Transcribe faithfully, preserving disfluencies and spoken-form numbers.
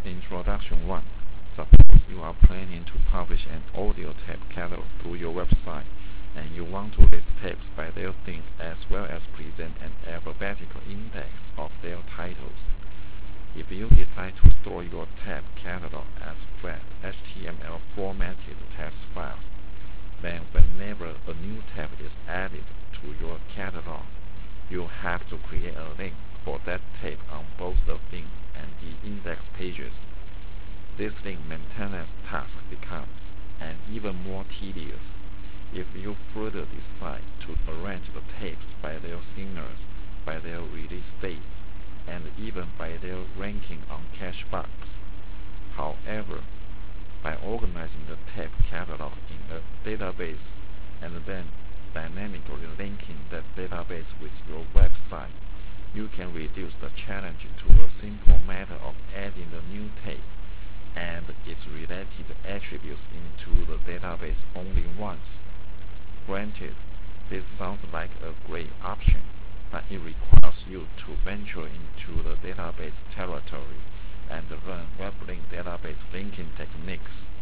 Introduction one. Suppose you are planning to publish an audio tape catalog to your website, and you want to list tapes by their themes as well as present an alphabetical index of their titles. If you decide to store your tape catalog as flat H T M L formatted text files, then whenever a new tape is added to your catalog, you have to create a link for that tape on both the theme and the index pages. This link maintenance task becomes an even more tedious if you further decide to arrange the tapes by their singers, by their release dates, and even by their ranking on Cashbox. However, by organizing the tape catalog in a database and then dynamically linking that database with your website, you can reduce the challenge to a simple matter of adding the new tape and its related attributes into the database only once. Granted, this sounds like a great option, but it requires you to venture into the database territory and learn web link database linking techniques.